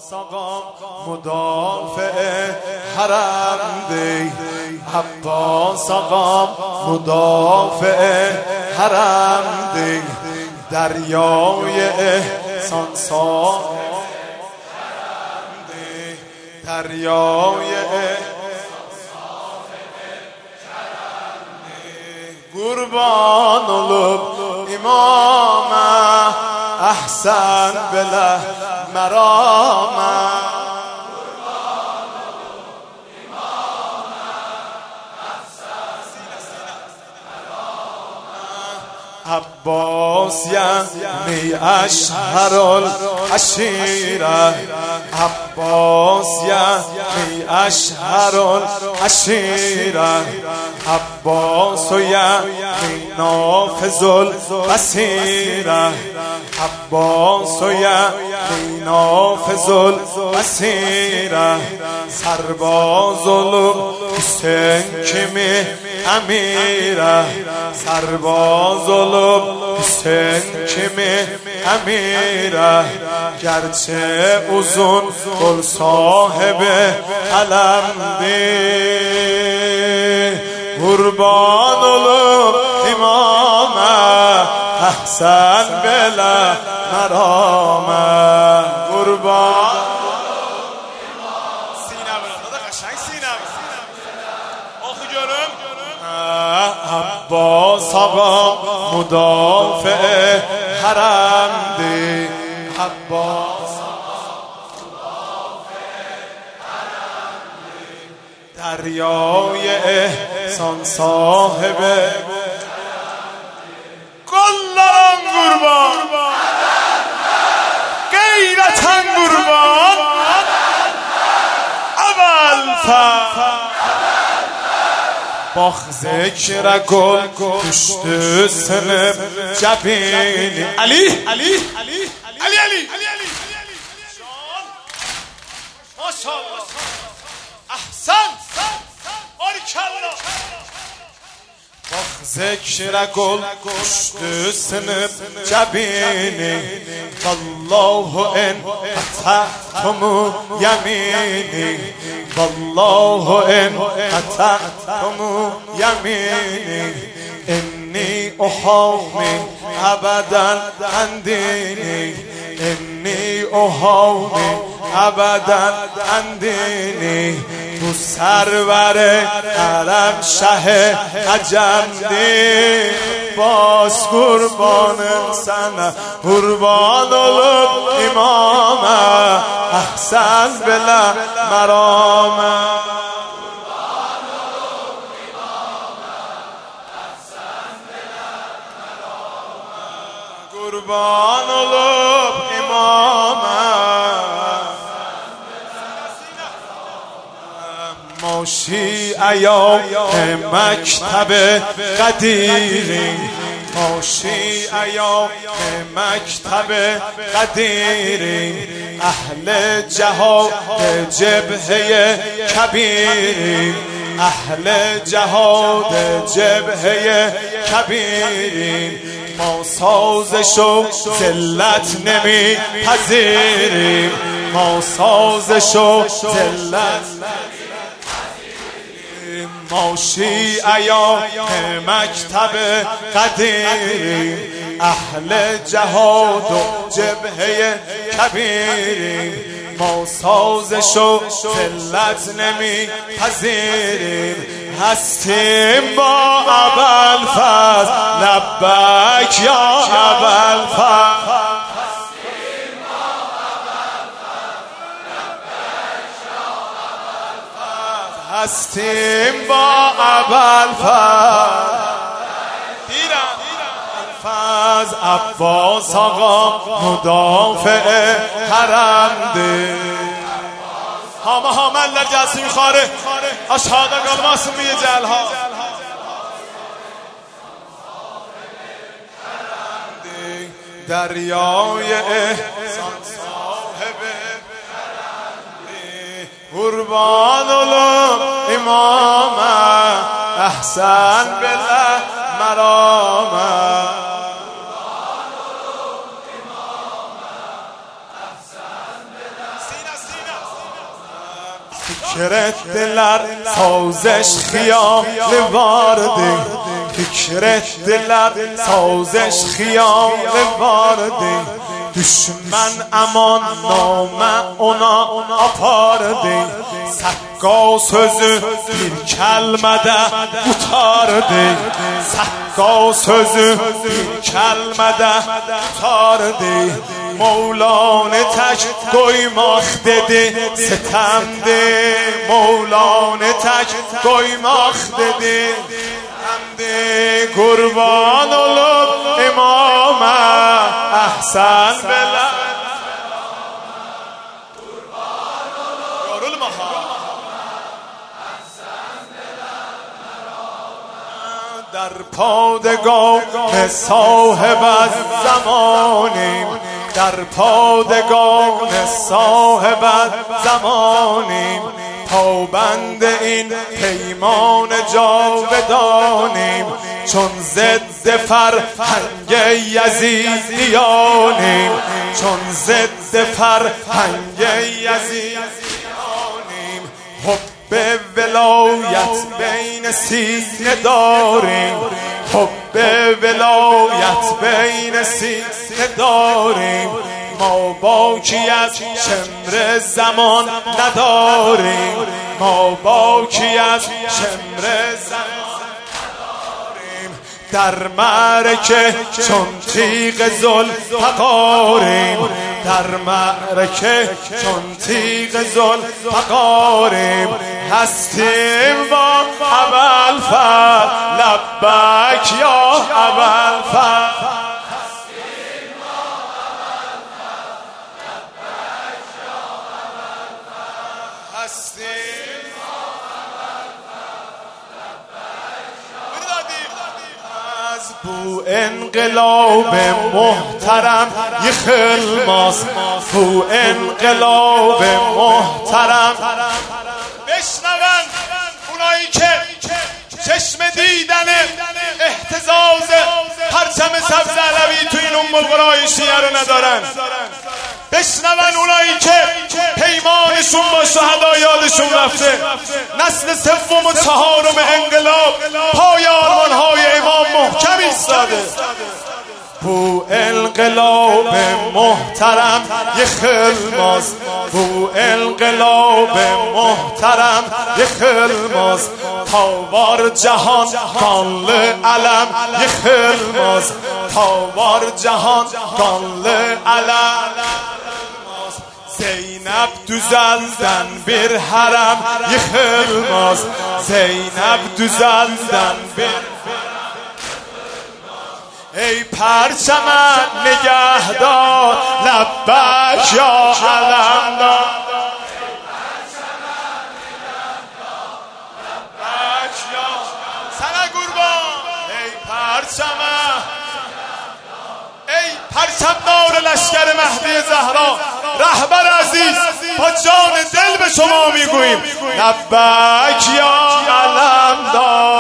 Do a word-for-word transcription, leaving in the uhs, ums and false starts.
عباس آقا مدافع حرم دی، عباس آقا مدافع حرم دی، دریای احسان صاحب حرم دی، دریای احسان صاحب حرم دی. قربان olup imama احسن بله مرامه، عباس یعنی اشهر العشیره، عباس یعنی اشهر العشیره، عباس یعنی نافذ البصیره، عباس یعنی نافذ البصیره، سرباز الحسین kimi امیره، سرباز الحسین kimi امیره، گرچه uzun گل صاحب علم دی، قربان olup imamه احسن بله مرامه، قربان عباس آقا مدافع حرم دی، عباس آقا مدافع حرم دی، دریای احسان صاحب گلان قربان غیرتن قربان ابوالفضل باخ ذکر گل کشت سلم جبین علی علی علی علی علی ماشاءالله احسن باریکالله باخ ذکر گل کشت سلم جبین والله ان قطعتم یمینی، والله ان قطعتم یمینی، انی احامی ابدا عن دینی، انی احامی ابدا عن دینی، تو سرور عرب شه عجم دی، باز قربان سنه قربان olup imamه احسن بله مرامه، قربان olup imamه احسن بله مرامه، قربان olup imamه ما شیعیان مکتب قدیریم، ما شیعیان مکتب قدیریم، اهل جهاد جبهه کبیریم، اهل جهاد جبهه کبیریم، ما سازش و ذلت نمی پذیریم، ما سازش و ذلت ما شیعیان مکتب قدیریم، اهل جهاد و جبهه کبیریم، ما سازش و ذلت نمی پذیریم، هستیم با ابوالفضل لبیک یا ابوالفضل، هستیم با ابوالفضل الفضل، عباس آقا مدافع حرم دی، همه همه در جسمی خاره اشهاد قل معصومی جلها، دریای احسان صاحب قربان olup imamه احسن بله مرامه، قربان olup imamه احسن بله فکرت دلر سازش خیال وارده فکرت دلر سازش خیال وارده düşman aman name ona apardı Sakka sözü bir kelmede tutardı Sakka sözü bir kelmede tutardı Mevlane tek koymak dedi sitemdi Mevlane tek koymak dedi Hamdi kurban olup imama ahsan bela kurban olup yorulma ha ahsan bela در پادگان صاحب زمانیم در پادگان صاحب زمانیم پابند این پیمان جاودانیم چون ضد فرهنگ یزیدیانیم چون ضد فرهنگ یزیدیانیم حب ولایت بین سینه داریم حب ولایت بین سینه داریم ما باکی از شمر زمان نداریم ما باکی از شمر زمان نداریم در معرکه چون تیغ ذوالفقاریم در معرکه چون تیغ ذوالفقاریم هستیم با ابوالفضل لبیک یا ابوالفضل از بو انقلاب محترم یه خلماس بو انقلاب محترم بشنون اونایی که چشم دیدن اهتزاز پرچم سبز علوی تو این ام القرای شیعه رو ندارن بشنون اونایی که پیمانشون با شهدا یادشون رفته نسل سوم و چهارم انقلاب پای آرمانهای امام محکم ایستاده بو انقلاب محترم یه خلماس بو انقلاب محترم یه خلماس تاوار جهان کانل علم یه خلماس تاوار جهان کانل علم زینب دوزلدن بر حرم یه خلماس زینب دوزلدن بر ای پرچمت نگهدار لبیک یا علمدار لبیک یا سنه قربان ای پرچمت ای پرچمدار لشکر مهدی زهرا رهبر عزیز با جان دل به شما میگوییم لبیک یا علمدار